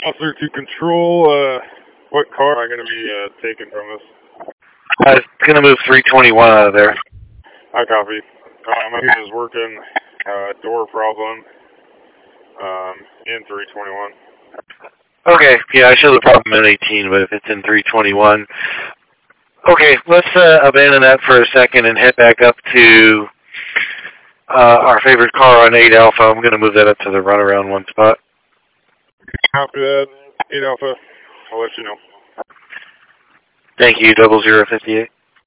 Officer to control, what car am I going to be taking from this? It's going to move 321 out of there. I copy. My unit is working, door problem, in 321. Okay, yeah, I showed the problem in 18, but if it's in 321. Okay, let's abandon that for a second and head back up to our favorite car on 8 Alpha. I'm going to move that up to the runaround one spot. Copy that. 8 Alpha. I'll let you know. Thank you, 0058.